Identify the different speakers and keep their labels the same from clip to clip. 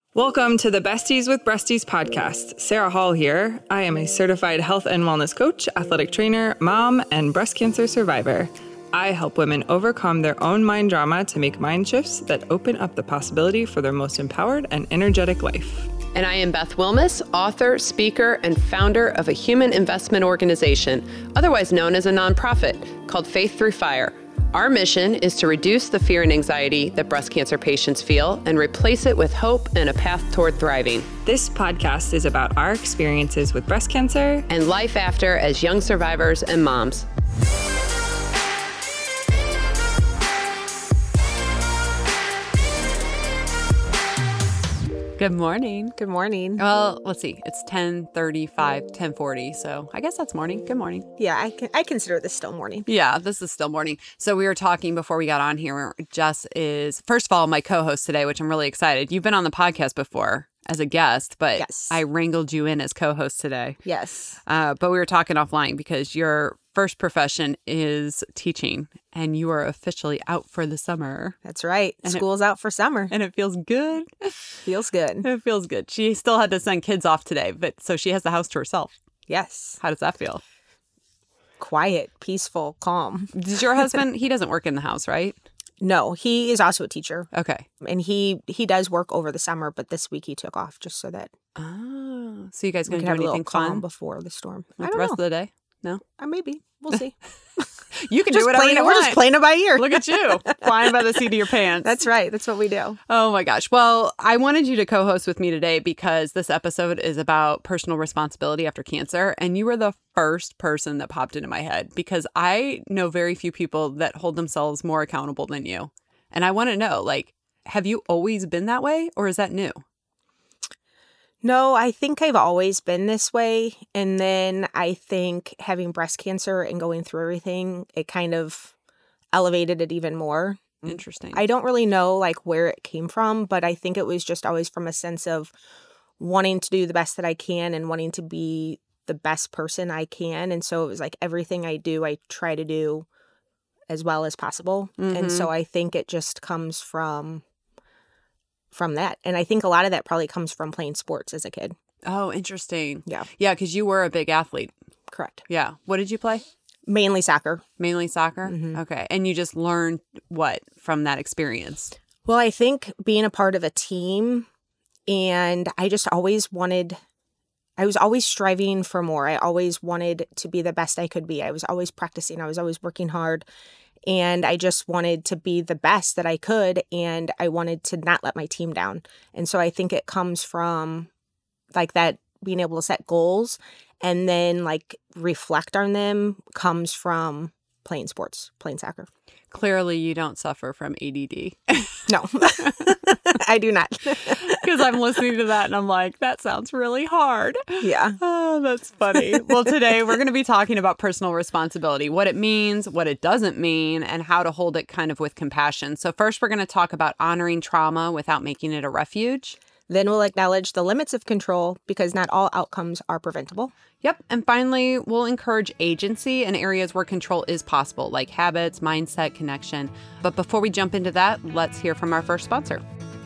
Speaker 1: Welcome to the Besties with Breasties podcast. Sarah Hall here. I am a certified health and wellness coach, athletic trainer, mom, and breast cancer survivor. I help women overcome their own mind drama to make mind shifts that open up the possibility for their most empowered and energetic life.
Speaker 2: And I am Beth Wilmus, author, speaker, and founder of a human investment organization, otherwise known as a nonprofit, called Faith Through Fire. Our mission is to reduce the fear and anxiety that breast cancer patients feel and replace it with hope and a path toward thriving.
Speaker 1: This podcast is about our experiences with breast cancer
Speaker 2: and life after as young survivors and moms. Good morning.
Speaker 3: Good morning.
Speaker 2: Well, let's see. It's 10:35, 10:40. So I guess that's morning. Good morning.
Speaker 3: Yeah, I consider this still morning.
Speaker 2: Yeah, this is still morning. So we were talking before we got on here. Jess is, first of all, my co-host today, which I'm really excited. You've been on the podcast before as a guest, but
Speaker 3: yes.
Speaker 2: I wrangled you in as co-host today.
Speaker 3: Yes.
Speaker 2: But we were talking offline because your first profession is teaching and you are officially out for the summer.
Speaker 3: That's right. And school's out for summer.
Speaker 2: And it feels good.
Speaker 3: Feels good.
Speaker 2: It feels good. She still had to send kids off today, but so she has the house to herself.
Speaker 3: Yes.
Speaker 2: How does that feel?
Speaker 3: Quiet, peaceful, calm.
Speaker 2: Does your husband, he doesn't work in the house, right?
Speaker 3: No, he is also a teacher.
Speaker 2: Okay.
Speaker 3: And he does work over the summer, but this week he took off just so that
Speaker 2: Oh, so you guys
Speaker 3: we
Speaker 2: going
Speaker 3: can
Speaker 2: to do
Speaker 3: have a little
Speaker 2: anything
Speaker 3: calm
Speaker 2: fun
Speaker 3: before the storm.
Speaker 2: like the rest of the day? No?
Speaker 3: Maybe. We'll see.
Speaker 2: You can do whatever you want.
Speaker 3: We're just playing it by ear.
Speaker 2: Look at you, flying by the seat of your pants.
Speaker 3: That's right. That's what we do.
Speaker 2: Oh my gosh. Well, I wanted you to co-host with me today because this episode is about personal responsibility after cancer. And you were the first person that popped into my head because I know very few people that hold themselves more accountable than you. And I want to know, like, have you always been that way or is that new?
Speaker 3: No, I think I've always been this way. And then I think having breast cancer and going through everything, it kind of elevated it even more.
Speaker 2: Interesting.
Speaker 3: I don't really know like where it came from, but I think it was just always from a sense of wanting to do the best that I can and wanting to be the best person I can. And so it was like everything I do, I try to do as well as possible.
Speaker 2: Mm-hmm.
Speaker 3: And so I think it just comes from that. And I think a lot of that probably comes from playing sports as a kid.
Speaker 2: Oh, interesting.
Speaker 3: Yeah.
Speaker 2: Yeah, because you were a big athlete.
Speaker 3: Correct.
Speaker 2: Yeah. What did you play?
Speaker 3: Mainly soccer.
Speaker 2: Mainly soccer?
Speaker 3: Mm-hmm.
Speaker 2: Okay. And you just learned what from that experience?
Speaker 3: Well, I think being a part of a team, and I was always striving for more. I always wanted to be the best I could be. I was always practicing. I was always working hard. And I just wanted to be the best that I could. And I wanted to not let my team down. And so I think it comes from like that, being able to set goals and then like reflect on them comes from playing sports, playing soccer.
Speaker 2: Clearly, you don't suffer from ADD.
Speaker 3: No, I do not.
Speaker 2: Because I'm listening to that and I'm like, that sounds really hard.
Speaker 3: Yeah.
Speaker 2: Oh, that's funny. Well, today we're going to be talking about personal responsibility, what it means, what it doesn't mean, and how to hold it kind of with compassion. So first, we're going to talk about honoring trauma without making it a refuge.
Speaker 3: Then we'll acknowledge the limits of control because not all outcomes are preventable.
Speaker 2: Yep. And finally, we'll encourage agency in areas where control is possible, like habits, mindset, connection. But before we jump into that, let's hear from our first sponsor.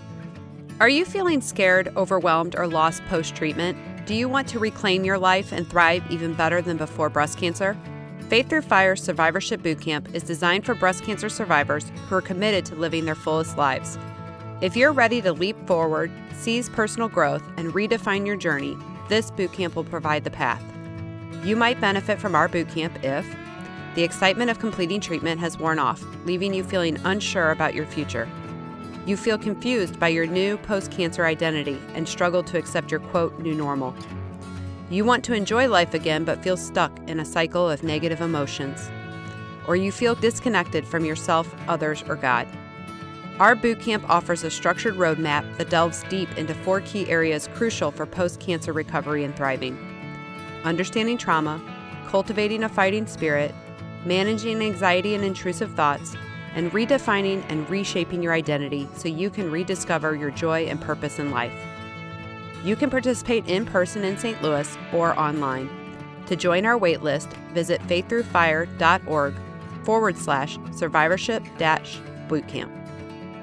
Speaker 2: Are you feeling scared, overwhelmed, or lost post-treatment? Do you want to reclaim your life and thrive even better than before breast cancer? Faith Through Fire Survivorship Bootcamp is designed for breast cancer survivors who are committed to living their fullest lives. If you're ready to leap forward, seize personal growth, and redefine your journey, this bootcamp will provide the path. You might benefit from our bootcamp if the excitement of completing treatment has worn off, leaving you feeling unsure about your future. You feel confused by your new post-cancer identity and struggle to accept your quote, new normal. You want to enjoy life again but feel stuck in a cycle of negative emotions. Or you feel disconnected from yourself, others, or God. Our bootcamp offers a structured roadmap that delves deep into 4 key areas crucial for post-cancer recovery and thriving: understanding trauma, cultivating a fighting spirit, managing anxiety and intrusive thoughts, and redefining and reshaping your identity so you can rediscover your joy and purpose in life. You can participate in person in St. Louis or online. To join our waitlist, visit faiththroughfire.org/survivorship-bootcamp.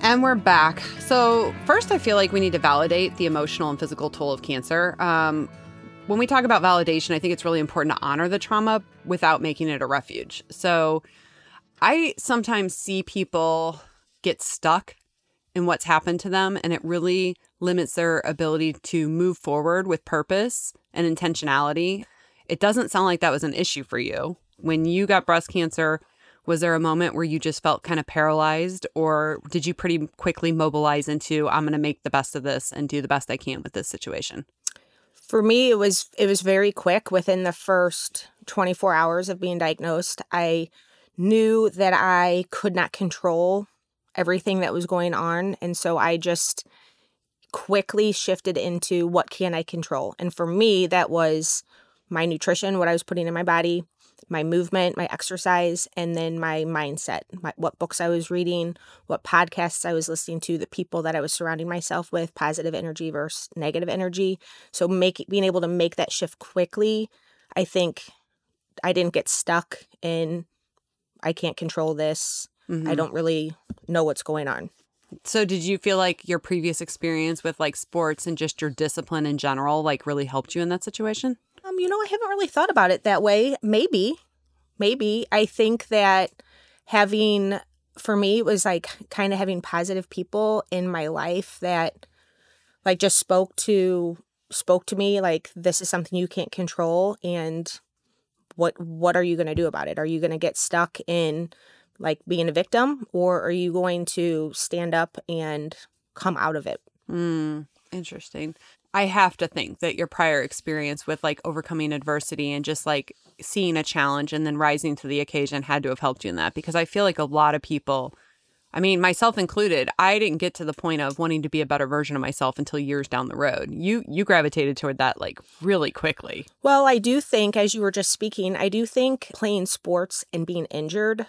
Speaker 2: And we're back. So first, I feel like we need to validate the emotional and physical toll of cancer. When we talk about validation, I think it's really important to honor the trauma without making it a refuge. So I sometimes see people get stuck in what's happened to them, and it really limits their ability to move forward with purpose and intentionality. It doesn't sound like that was an issue for you. When you got breast cancer, was there a moment where you just felt kind of paralyzed, or did you pretty quickly mobilize into, I'm going to make the best of this and do the best I can with this situation?
Speaker 3: For me, it was very quick. Within the first 24 hours of being diagnosed, I knew that I could not control everything that was going on. And so I just quickly shifted into what can I control? And for me, that was my nutrition, what I was putting in my body, my movement, my exercise, and then my mindset, what books I was reading, what podcasts I was listening to, the people that I was surrounding myself with, positive energy versus negative energy. So being able to make that shift quickly, I think I didn't get stuck in, I can't control this. Mm-hmm. I don't really know what's going on.
Speaker 2: So did you feel like your previous experience with like sports and just your discipline in general, like really helped you in that situation?
Speaker 3: I haven't really thought about it that way. Maybe. I think that for me, it was like kind of having positive people in my life that like just spoke to me like, this is something you can't control. And what are you going to do about it? Are you going to get stuck in like being a victim, or are you going to stand up and come out of it?
Speaker 2: Interesting. I have to think that your prior experience with like overcoming adversity and just like seeing a challenge and then rising to the occasion had to have helped you in that, because I feel like a lot of people, I mean, myself included, I didn't get to the point of wanting to be a better version of myself until years down the road. You gravitated toward that like really quickly.
Speaker 3: Well, I do think, as you were just speaking, I do think playing sports and being injured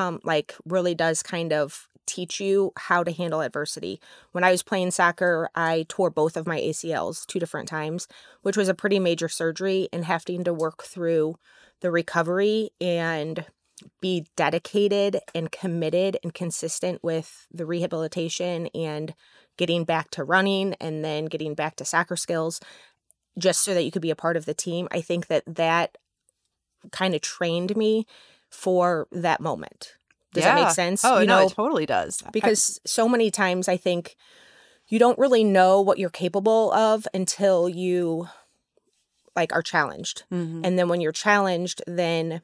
Speaker 3: really does kind of teach you how to handle adversity. When I was playing soccer, I tore both of my ACLs 2 different times, which was a pretty major surgery, and having to work through the recovery and be dedicated and committed and consistent with the rehabilitation and getting back to running and then getting back to soccer skills just so that you could be a part of the team. I think that kind of trained me for that moment. Does that make sense?
Speaker 2: Oh, no, it totally does.
Speaker 3: Because so many times I think you don't really know what you're capable of until you like are challenged. Mm-hmm. And then when you're challenged, then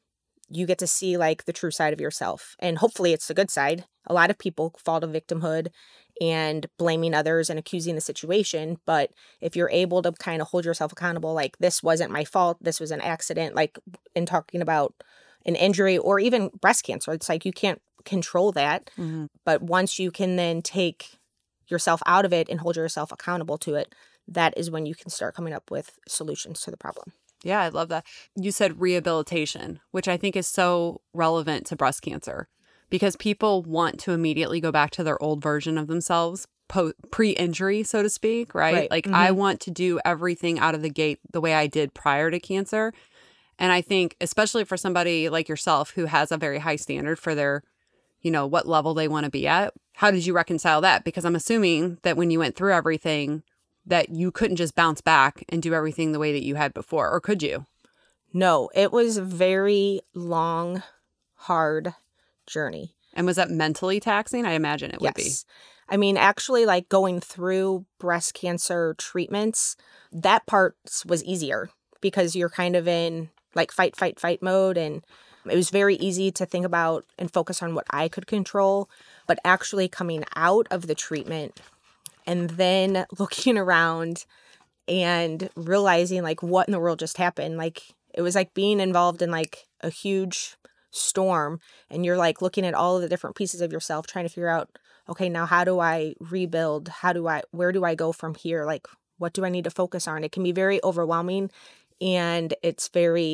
Speaker 3: you get to see like the true side of yourself. And hopefully it's the good side. A lot of people fall to victimhood and blaming others and accusing the situation. But if you're able to kind of hold yourself accountable, like this wasn't my fault, this was an accident, like in talking about an injury or even breast cancer, it's like you can't control that. Mm-hmm. But once you can then take yourself out of it and hold yourself accountable to it, that is when you can start coming up with solutions to the problem.
Speaker 2: Yeah, I love that. You said rehabilitation, which I think is so relevant to breast cancer because people want to immediately go back to their old version of themselves pre-injury, so to speak, right? Like, mm-hmm. I want to do everything out of the gate the way I did prior to cancer. And I think, especially for somebody like yourself who has a very high standard for their, what level they want to be at, how did you reconcile that? Because I'm assuming that when you went through everything, that you couldn't just bounce back and do everything the way that you had before, or could you?
Speaker 3: No, it was a very long, hard journey.
Speaker 2: And was that mentally taxing? I imagine it would be.
Speaker 3: I mean, actually, like going through breast cancer treatments, that part was easier because you're kind of in like fight mode. And it was very easy to think about and focus on what I could control. But actually coming out of the treatment and then looking around and realizing like what in the world just happened, like it was like being involved in like a huge storm and you're like looking at all of the different pieces of yourself, trying to figure out, okay, now how do I rebuild? Where do I go from here? Like, what do I need to focus on? It can be very overwhelming and it's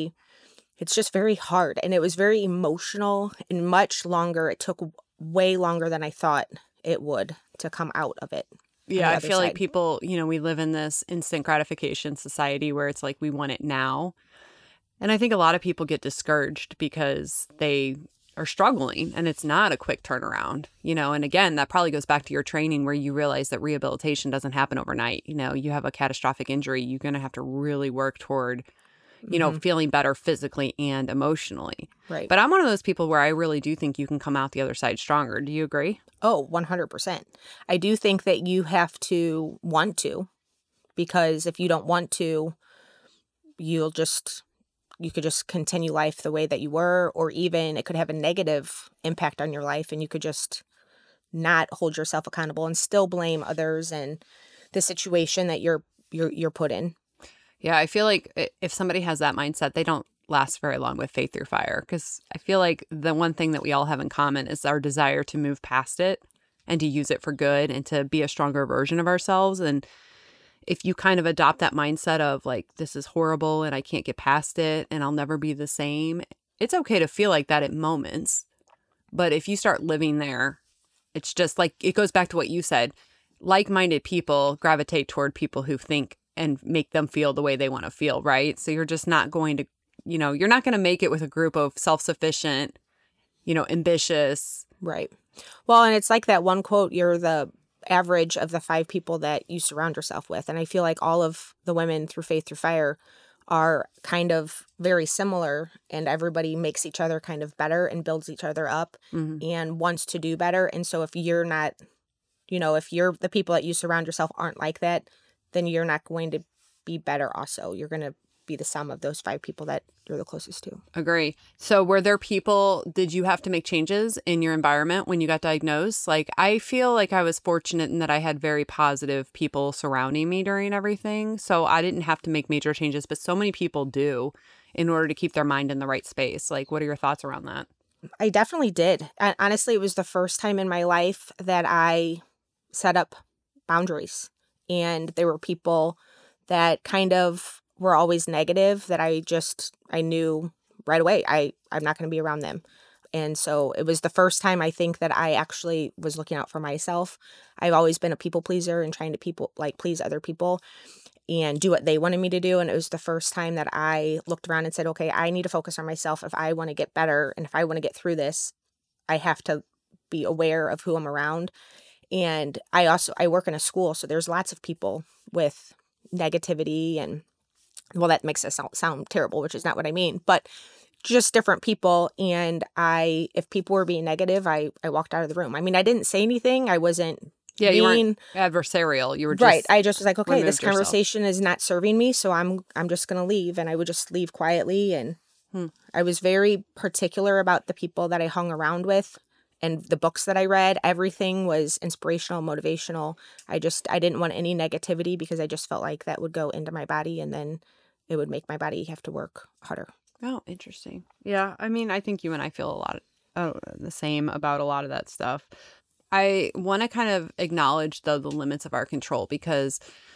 Speaker 3: just very hard. And it was very emotional and much longer. It took way longer than I thought it would to come out of it.
Speaker 2: Yeah, I feel like people, we live in this instant gratification society where it's like we want it now. And I think a lot of people get discouraged because they are struggling, and it's not a quick turnaround, and again, that probably goes back to your training where you realize that rehabilitation doesn't happen overnight. You have a catastrophic injury, you're going to have to really work toward, feeling better physically and emotionally.
Speaker 3: Right.
Speaker 2: But I'm one of those people where I really do think you can come out the other side stronger. Do you agree?
Speaker 3: Oh, 100%. I do think that you have to want to, because if you don't want to, you could just continue life the way that you were, or even it could have a negative impact on your life, and you could just not hold yourself accountable and still blame others and the situation that you're put in.
Speaker 2: Yeah, I feel like if somebody has that mindset, they don't last very long with Faith Through Fire, because I feel like the one thing that we all have in common is our desire to move past it and to use it for good and to be a stronger version of ourselves. And if you kind of adopt that mindset of like, this is horrible and I can't get past it and I'll never be the same, it's okay to feel like that at moments. But if you start living there, it's just like, it goes back to what you said. Like-minded people gravitate toward people who think and make them feel the way they want to feel, right? So you're just not going to, you're not going to make it with a group of self-sufficient, ambitious.
Speaker 3: Right. Well, and it's like that one quote, you're the average of the 5 people that you surround yourself with. And I feel like all of the women through Faith Through Fire are kind of very similar, and everybody makes each other kind of better and builds each other up and wants to do better. And so if you're not, if you're the people that you surround yourself aren't like that, then you're not going to be better also. You're going to be the sum of those 5 people that you're the closest to.
Speaker 2: Agree. So did you have to make changes in your environment when you got diagnosed? Like, I feel like I was fortunate in that I had very positive people surrounding me during everything. So I didn't have to make major changes, but so many people do in order to keep their mind in the right space. Like, what are your thoughts around that?
Speaker 3: I definitely did. Honestly, it was the first time in my life that I set up boundaries. And there were people that kind of were always negative that I knew right away I'm not going to be around them. And so it was the first time I think that I actually was looking out for myself. I've always been a people pleaser and trying to please other people and do what they wanted me to do. And it was the first time that I looked around and said, okay, I need to focus on myself. If I want to get better and if I want to get through this, I have to be aware of who I'm around. And I work in a school, so there's lots of people with negativity and, well, that makes it sound terrible, which is not what I mean, but just different people. And if people were being negative, I walked out of the room. I mean, I didn't say anything. I wasn't
Speaker 2: you weren't adversarial. You were just
Speaker 3: right. I just was like, okay, this conversation is not serving me, so I'm just going to leave. And I would just leave quietly. And I was very particular about the people that I hung around with. And the books that I read, everything was inspirational, motivational. I didn't want any negativity because I just felt like that would go into my body and then it would make my body have to work harder.
Speaker 2: Oh, interesting. Yeah. I mean, I think you and I feel a lot the same about a lot of that stuff. I want to kind of acknowledge, though, the limits of our control, because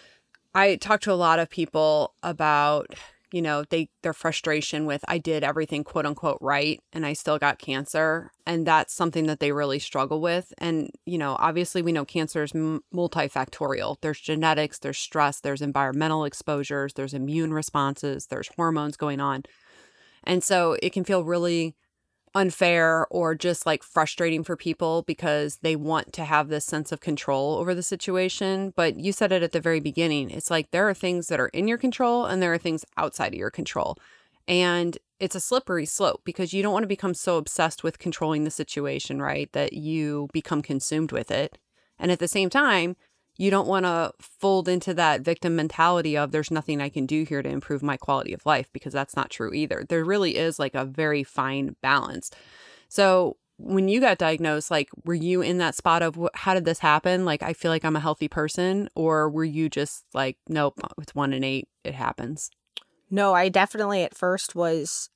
Speaker 2: I talk to a lot of people about their frustration with, I did everything quote unquote right and I still got cancer. And that's something that they really struggle with. And, obviously we know cancer is multifactorial. There's genetics, there's stress, there's environmental exposures, there's immune responses, there's hormones going on. And so it can feel really unfair or just like frustrating for people because they want to have this sense of control over the situation. But you said it at the very beginning. It's like there are things that are in your control and there are things outside of your control. And it's a slippery slope because you don't want to become so obsessed with controlling the situation, right, that you become consumed with it. And at the same time, you don't want to fold into that victim mentality of there's nothing I can do here to improve my quality of life, because that's not true either. There really is like a very fine balance. So when you got diagnosed, like, were you in that spot of how did this happen? Like, I feel like I'm a healthy person, or were you just like, nope, it's 1 in 8, it happens?
Speaker 3: No, I definitely at first was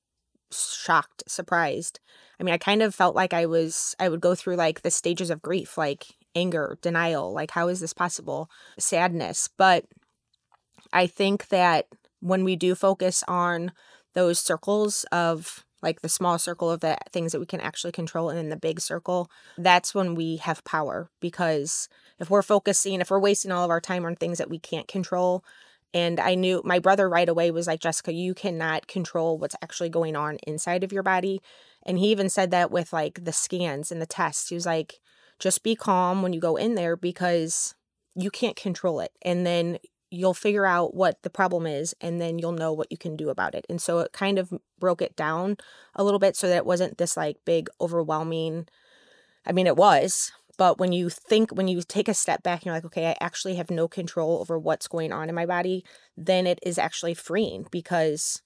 Speaker 3: shocked, surprised. I mean, I kind of felt like I would go through like the stages of grief, like anger, denial, like how is this possible? Sadness. But I think that when we do focus on those circles of like the small circle of the things that we can actually control and then the big circle, that's when we have power. Because if we're wasting all of our time on things that we can't control. And I knew my brother right away was like, Jessica, you cannot control what's actually going on inside of your body. And he even said that with like the scans and the tests. He was like, just be calm when you go in there because you can't control it. And then you'll figure out what the problem is and then you'll know what you can do about it. And so it kind of broke it down a little bit so that it wasn't this like big overwhelming, I mean, it was, but when you take a step back and you're like, okay, I actually have no control over what's going on in my body, then it is actually freeing because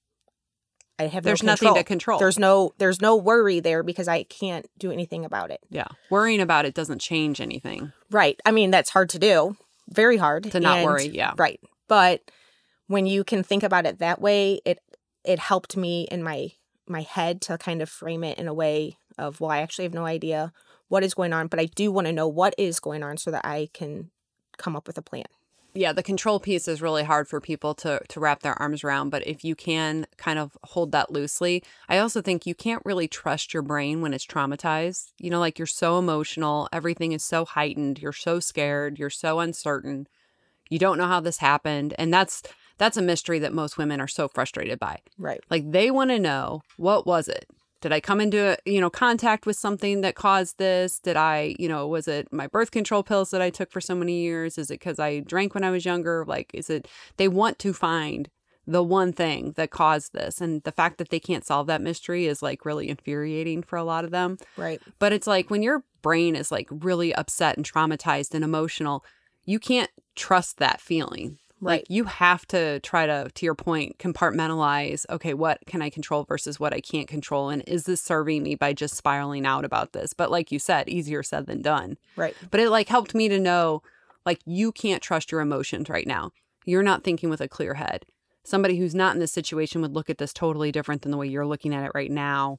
Speaker 3: I have
Speaker 2: There's
Speaker 3: no
Speaker 2: nothing to control.
Speaker 3: There's no worry there because I can't do anything about it.
Speaker 2: Yeah. Worrying about it doesn't change anything.
Speaker 3: Right. I mean, that's hard to do. Very hard.
Speaker 2: To not worry, yeah.
Speaker 3: Right. But when you can think about it that way, it helped me in my head to kind of frame it in a way of, well, I actually have no idea what is going on, but I do want to know what is going on so that I can come up with a plan.
Speaker 2: Yeah, the control piece is really hard for people to wrap their arms around. But if you can kind of hold that loosely, I also think you can't really trust your brain when it's traumatized. You know, like you're so emotional. Everything is so heightened. You're so scared. You're so uncertain. You don't know how this happened. And that's a mystery that most women are so frustrated by.
Speaker 3: Right.
Speaker 2: Like they want to know, what was it? Did I come into, contact with something that caused this? Did I, was it my birth control pills that I took for so many years? Is it because I drank when I was younger? Like, they want to find the one thing that caused this. And the fact that they can't solve that mystery is like really infuriating for a lot of them.
Speaker 3: Right.
Speaker 2: But it's like when your brain is like really upset and traumatized and emotional, you can't trust that feeling.
Speaker 3: Right.
Speaker 2: Like you have to try to your point, compartmentalize, okay, what can I control versus what I can't control? And is this serving me by just spiraling out about this? But like you said, easier said than done.
Speaker 3: Right.
Speaker 2: But it like helped me to know, like, you can't trust your emotions right now. You're not thinking with a clear head. Somebody who's not in this situation would look at this totally different than the way you're looking at it right now.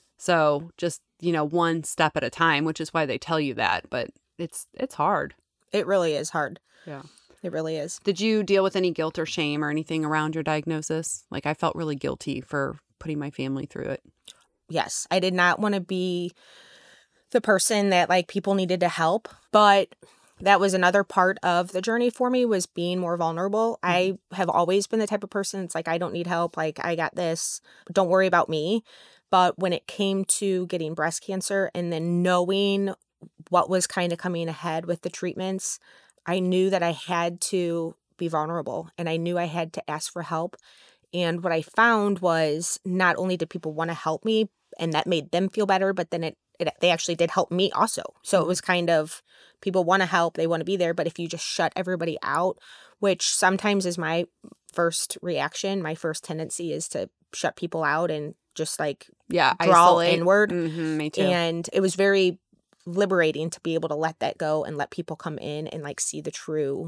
Speaker 2: So just, one step at a time, which is why they tell you that. But it's hard.
Speaker 3: It really is hard.
Speaker 2: Yeah.
Speaker 3: It really is.
Speaker 2: Did you deal with any guilt or shame or anything around your diagnosis? Like I felt really guilty for putting my family through it.
Speaker 3: Yes. I did not want to be the person that like people needed to help, but that was another part of the journey for me was being more vulnerable. Mm-hmm. I have always been the type of person, it's like, I don't need help. Like I got this. Don't worry about me. But when it came to getting breast cancer and then knowing what was kind of coming ahead with the treatments, I knew that I had to be vulnerable and I knew I had to ask for help. And what I found was not only did people want to help me and that made them feel better, but then they actually did help me also. So it was kind of people want to help, they want to be there. But if you just shut everybody out, which sometimes is my first reaction, my first tendency is to shut people out and just like draw
Speaker 2: isolate.
Speaker 3: Inward.
Speaker 2: Mm-hmm, me too.
Speaker 3: And it was very liberating to be able to let that go and let people come in and like see the true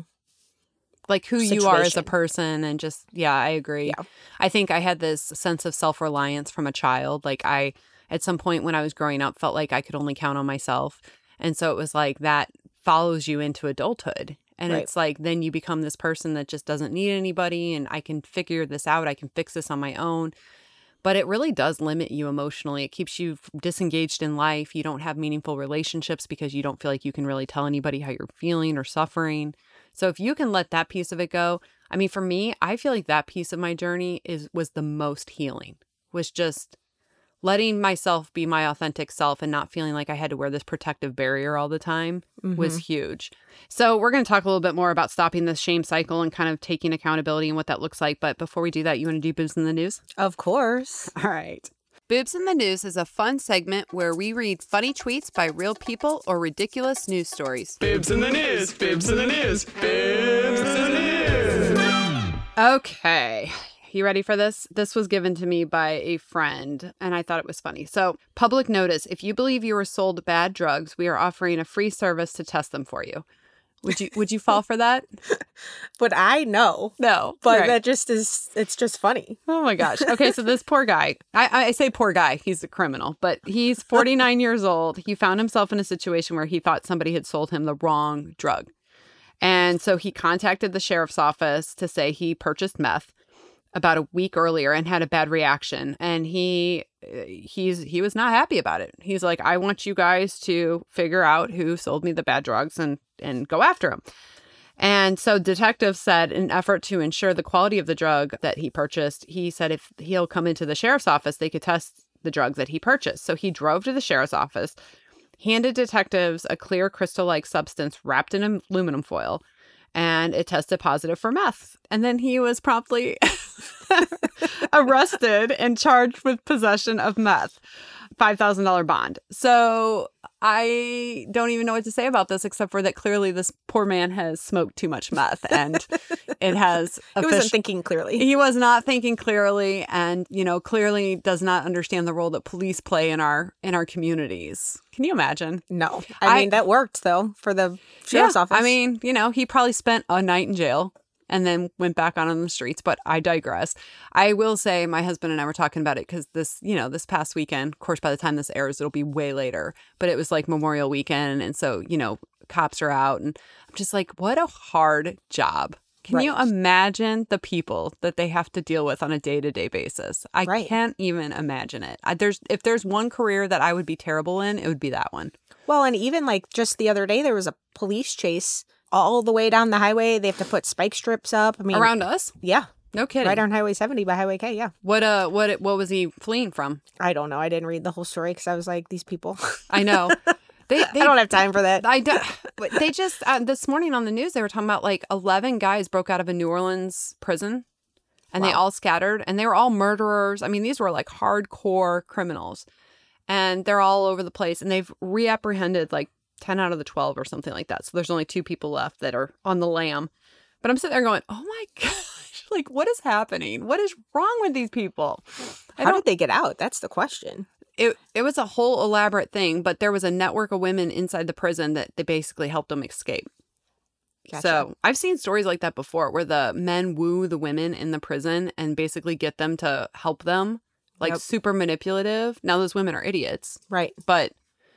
Speaker 2: like who
Speaker 3: situation.
Speaker 2: You are as a person and just I agree.
Speaker 3: Yeah.
Speaker 2: I think I had this sense of self-reliance from a child. Like I at some point when I was growing up felt like I could only count on myself, and so it was like that follows you into adulthood, and
Speaker 3: Right.
Speaker 2: It's like then you become this person that just doesn't need anybody and I can figure this out, I can fix this on my own. But it really does limit you emotionally. It keeps you disengaged in life. You don't have meaningful relationships because you don't feel like you can really tell anybody how you're feeling or suffering. So if you can let that piece of it go, I mean, for me, I feel like that piece of my journey was the most healing, was just letting myself be my authentic self and not feeling like I had to wear this protective barrier all the time was huge. So we're going to talk a little bit more about stopping this shame cycle and kind of taking accountability and what that looks like. But before we do that, you want to do Boobs in the News?
Speaker 3: Of course.
Speaker 2: All right. Boobs in the News is a fun segment where we read funny tweets by real people or ridiculous news stories.
Speaker 1: Boobs in the News, Boobs in the News, Boobs in the News.
Speaker 2: Okay. You ready for this? This was given to me by a friend, and I thought it was funny. So, public notice, if you believe you were sold bad drugs, we are offering a free service to test them for you. Would you fall for that?
Speaker 3: But I know.
Speaker 2: No.
Speaker 3: But
Speaker 2: right.
Speaker 3: that just is, it's just funny.
Speaker 2: Oh my gosh. Okay, so this poor guy, I say poor guy, he's a criminal, but he's 49 years old. He found himself in a situation where he thought somebody had sold him the wrong drug. And so he contacted the sheriff's office to say he purchased meth about a week earlier and had a bad reaction. And he was not happy about it. He's like, I want you guys to figure out who sold me the bad drugs and go after him. And so detectives said in an effort to ensure the quality of the drug that he purchased, he said if he'll come into the sheriff's office, they could test the drug that he purchased. So he drove to the sheriff's office, handed detectives a clear crystal-like substance wrapped in aluminum foil, and it tested positive for meth. And then he was promptly arrested and charged with possession of meth. $5,000 bond. So I don't even know what to say about this except for that clearly this poor man has smoked too much meth and it has...
Speaker 3: He wasn't thinking clearly.
Speaker 2: He was not thinking clearly and, clearly does not understand the role that police play in our communities. Can you imagine?
Speaker 3: No. I mean, that worked though for the sheriff's office.
Speaker 2: I mean, he probably spent a night in jail and then went back on the streets, but I digress. I will say my husband and I were talking about it because this past weekend, of course, by the time this airs, it'll be way later, but it was like Memorial Weekend. And so, cops are out and I'm just like, what a hard job. Can you imagine the people that they have to deal with on a day-to-day basis? I can't even imagine it. If there's one career that I would be terrible in, it would be that one.
Speaker 3: Well, and even like just the other day, there was a police chase all the way down the highway. They have to put spike strips up. I mean,
Speaker 2: around us?
Speaker 3: Yeah.
Speaker 2: No kidding.
Speaker 3: Right on Highway 70 by Highway K, yeah.
Speaker 2: What was he fleeing from?
Speaker 3: I don't know. I didn't read the whole story because I was like, these people.
Speaker 2: I know. I
Speaker 3: don't have time for that.
Speaker 2: I don't. But they just, this morning on the news, they were talking about like 11 guys broke out of a New Orleans prison and they all scattered and they were all murderers. I mean, these were like hardcore criminals and they're all over the place and they've reapprehended like 10 out of the 12 or something like that. So there's only 2 people left that are on the lam. But I'm sitting there going, oh my gosh, like what is happening? What is wrong with these people?
Speaker 3: How did they get out? That's the question.
Speaker 2: It was a whole elaborate thing, but there was a network of women inside the prison that they basically helped them escape. Gotcha. So I've seen stories like that before where the men woo the women in the prison and basically get them to help them, like super manipulative. Now those women are idiots.
Speaker 3: Right.
Speaker 2: But,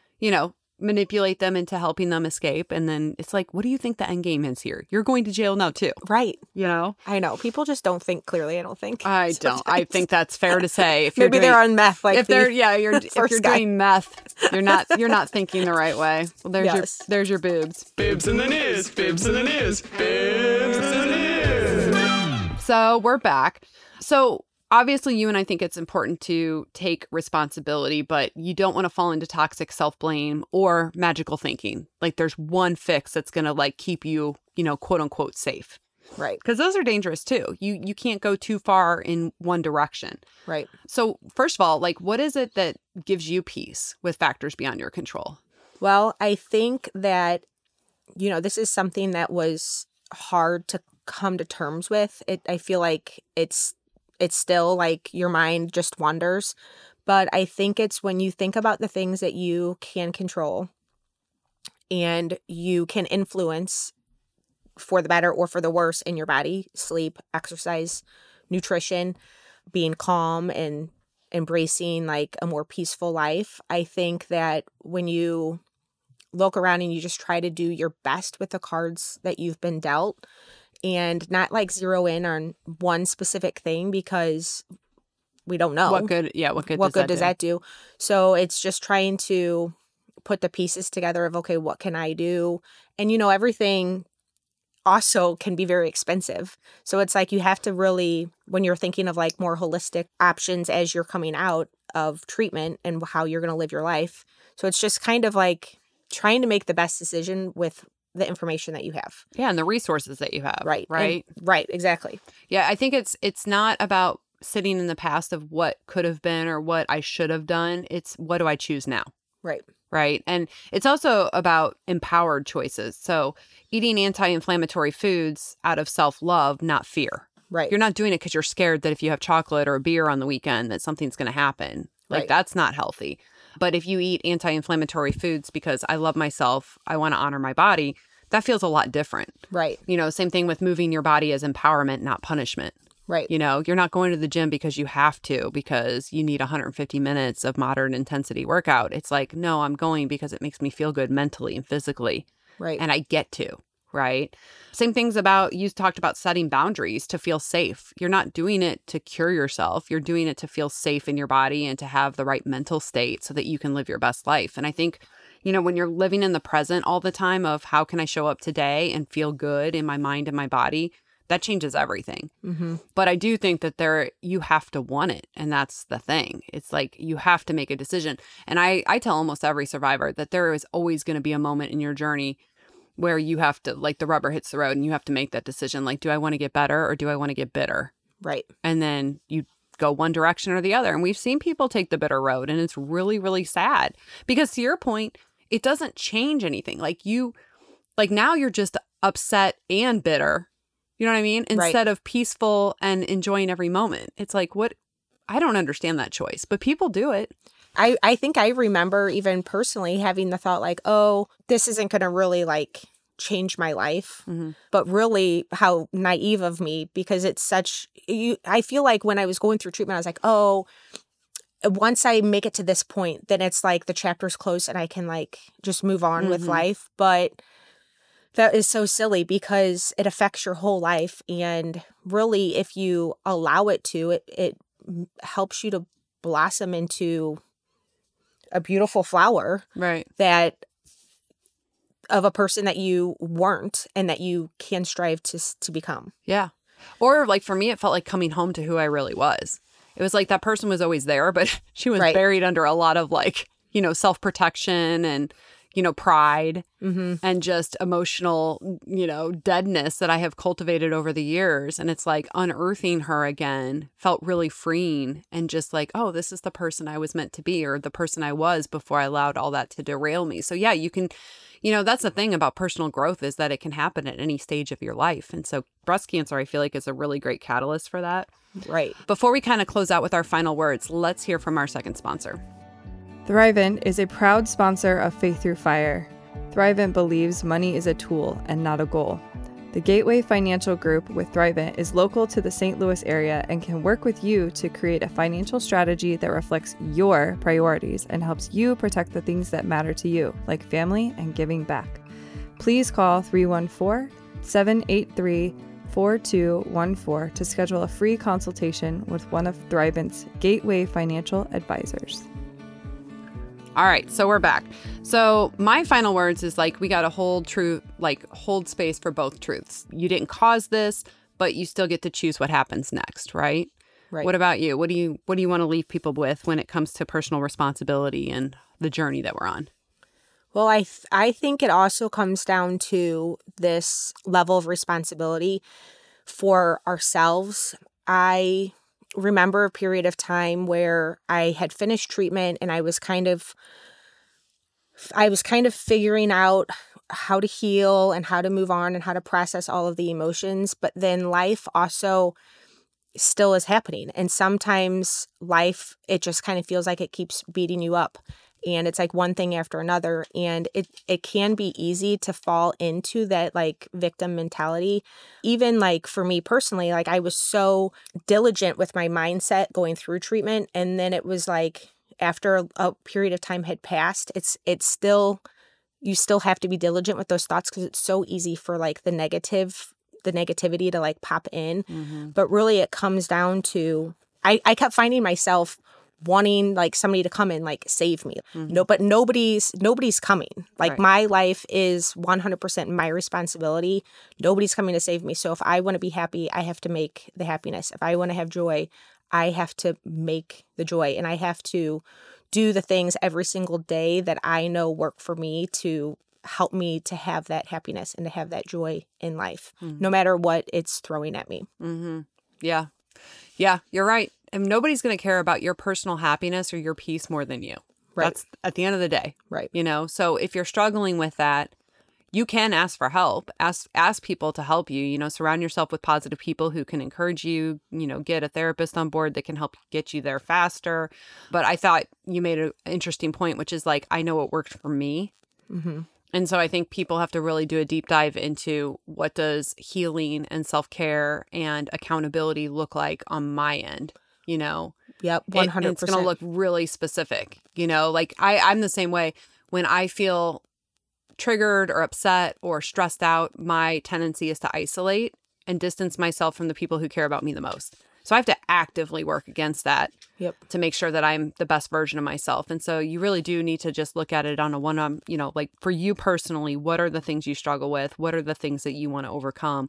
Speaker 2: manipulate them into helping them escape. And then it's like, what do you think the end game is here? You're going to jail now too.
Speaker 3: Right.
Speaker 2: I
Speaker 3: know. People just don't think clearly, I don't think.
Speaker 2: I don't. I think that's fair to say. If
Speaker 3: Maybe they're on meth. Like
Speaker 2: if you're doing meth, you're not thinking the right way. Well, there's your boobs.
Speaker 1: Bibs in the news. Bibs in the news. Bibs in the news.
Speaker 2: So we're back. So obviously, you and I think it's important to take responsibility, but you don't want to fall into toxic self-blame or magical thinking. Like there's one fix that's going to like keep you, quote unquote safe.
Speaker 3: Right.
Speaker 2: Because those are dangerous too. You can't go too far in one direction.
Speaker 3: Right.
Speaker 2: So first of all, like what is it that gives you peace with factors beyond your control?
Speaker 3: Well, I think that, this is something that was hard to come to terms with. I feel like it's still like your mind just wanders. But I think it's when you think about the things that you can control and you can influence for the better or for the worse in your body, sleep, exercise, nutrition, being calm and embracing like a more peaceful life. I think that when you look around and you just try to do your best with the cards that you've been dealt, and not like zero in on one specific thing because we don't know.
Speaker 2: What good does
Speaker 3: that do? So it's just trying to put the pieces together of, okay, what can I do? And, everything also can be very expensive. So it's like you have to really, when you're thinking of like more holistic options as you're coming out of treatment and how you're going to live your life. So it's just kind of like trying to make the best decision with the information that you have.
Speaker 2: Yeah, and the resources that you have.
Speaker 3: Right.
Speaker 2: Right.
Speaker 3: Right, exactly.
Speaker 2: Yeah, I think it's not about sitting in the past of what could have been or what I should have done. It's what do I choose now?
Speaker 3: Right.
Speaker 2: Right. And it's also about empowered choices. So eating anti-inflammatory foods out of self-love, not fear.
Speaker 3: Right.
Speaker 2: You're not doing it because you're scared that if you have chocolate or a beer on the weekend that something's going to happen. Like that's not healthy. But if you eat anti-inflammatory foods because I love myself, I want to honor my body, that feels a lot different.
Speaker 3: Right.
Speaker 2: Same thing with moving your body as empowerment, not punishment.
Speaker 3: Right.
Speaker 2: You're not going to the gym because you have to, because you need 150 minutes of moderate intensity workout. It's like, no, I'm going because it makes me feel good mentally and physically.
Speaker 3: Right.
Speaker 2: And I get to. Right. Same things about, you talked about setting boundaries to feel safe. You're not doing it to cure yourself. You're doing it to feel safe in your body and to have the right mental state so that you can live your best life. And I think, when you're living in the present all the time of how can I show up today and feel good in my mind and my body, that changes everything.
Speaker 3: Mm-hmm.
Speaker 2: But I do think that you have to want it. And that's the thing. It's like you have to make a decision. And I tell almost every survivor that there is always going to be a moment in your journey where you have to, like, the rubber hits the road and you have to make that decision. Like, do I want to get better or do I want to get bitter?
Speaker 3: Right.
Speaker 2: And then you go one direction or the other. And we've seen people take the bitter road, and it's really, really sad because, to your point, it doesn't change anything. Like now you're just upset and bitter. You know what I mean? Instead of peaceful and enjoying every moment. It's like, what? I don't understand that choice, but people do it.
Speaker 3: I think I remember even personally having the thought like, oh, this isn't going to really like change my life.
Speaker 2: Mm-hmm.
Speaker 3: But really how naive of me, because it's I feel like when I was going through treatment, I was like, oh, once I make it to this point, then it's like the chapter's closed and I can like just move on with life. But that is so silly because it affects your whole life. And really, if you allow it to, it helps you to blossom into a beautiful flower.
Speaker 2: Right.
Speaker 3: That of a person that you weren't and that you can strive to become.
Speaker 2: Yeah. Or like for me, it felt like coming home to who I really was. It was like that person was always there, but she was buried under a lot of like, self-protection and, pride and just emotional, deadness that I have cultivated over the years. And it's like unearthing her again felt really freeing and just like, oh, this is the person I was meant to be or the person I was before I allowed all that to derail me. So yeah, you can, that's the thing about personal growth is that it can happen at any stage of your life. And so breast cancer, I feel like, is a really great catalyst for that.
Speaker 3: Right.
Speaker 2: Before we kind of close out with our final words, let's hear from our second sponsor.
Speaker 1: Thrivent is a proud sponsor of Faith Through Fire. Thrivent believes money is a tool and not a goal. The Gateway Financial Group with Thrivent is local to the St. Louis area and can work with you to create a financial strategy that reflects your priorities and helps you protect the things that matter to you, like family and giving back. Please call 314-783-4214 to schedule a free consultation with one of Thrivent's Gateway Financial Advisors.
Speaker 2: All right, so we're back. So my final words is like, we got to hold space for both truths. You didn't cause this, but you still get to choose what happens next, right?
Speaker 3: Right.
Speaker 2: What about you? What do you want to leave people with when it comes to personal responsibility and the journey that we're on?
Speaker 3: Well, I think it also comes down to this level of responsibility for ourselves. I remember a period of time where I had finished treatment and I was kind of figuring out how to heal and how to move on and how to process all of the emotions. But then life also still is happening. And sometimes life, it just kind of feels like it keeps beating you up. And it's like one thing after another. And it can be easy to fall into that like victim mentality. Even like for me personally, like I was so diligent with my mindset going through treatment. And then it was like after a period of time had passed, you still have to be diligent with those thoughts because it's so easy for like the negativity to like pop in. Mm-hmm. But really it comes down to, I kept finding myself wanting like somebody to come and like save me. Mm-hmm. No, but nobody's coming. Like right. My life is 100% my responsibility. Nobody's coming to save me. So if I want to be happy, I have to make the happiness. If I want to have joy, I have to make the joy, and I have to do the things every single day that I know work for me to help me to have that happiness and to have that joy in life, no matter what it's throwing at me.
Speaker 2: Mm-hmm. Yeah. Yeah, you're right. And nobody's going to care about your personal happiness or your peace more than you. Right. That's at the end of the day.
Speaker 3: Right.
Speaker 2: So if you're struggling with that, you can ask for help. Ask people to help you, surround yourself with positive people who can encourage you, get a therapist on board that can help get you there faster. But I thought you made an interesting point, which is like, I know what worked for me. Mm-hmm. And so I think people have to really do a deep dive into what does healing and self-care and accountability look like on my end,
Speaker 3: Yep, 100%.
Speaker 2: It's going to look really specific, like I'm the same way. When I feel triggered or upset or stressed out, my tendency is to isolate and distance myself from the people who care about me the most. So I have to actively work against that to make sure that I'm the best version of myself. And so you really do need to just look at it on a one-on, like for you personally, what are the things you struggle with? What are the things that you want to overcome?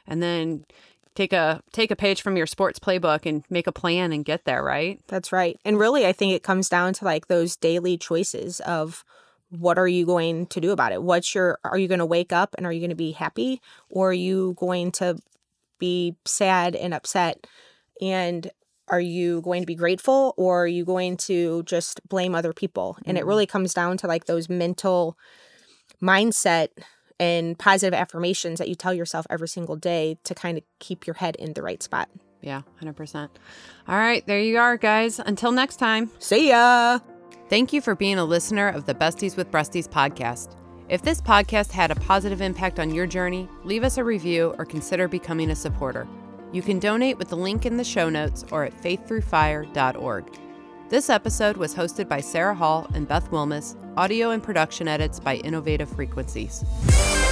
Speaker 2: and then take a page from your sports playbook and make a plan and get there, right?
Speaker 3: That's right. And really, I think it comes down to like those daily choices of what are you going to do about it? Are you going to wake up and are you going to be happy, or are you going to be sad and upset? And are you going to be grateful, or are you going to just blame other people? And it really comes down to like those mental mindset and positive affirmations that you tell yourself every single day to kind of keep your head in the right spot.
Speaker 2: Yeah, 100%. All right, there you are, guys. Until next time.
Speaker 3: See ya.
Speaker 2: Thank you for being a listener of the Besties with Breasties podcast. If this podcast had a positive impact on your journey, leave us a review or consider becoming a supporter. You can donate with the link in the show notes or at faiththroughfire.org. This episode was hosted by Sarah Hall and Beth Wilmus, audio and production edits by Innovative Frequencies.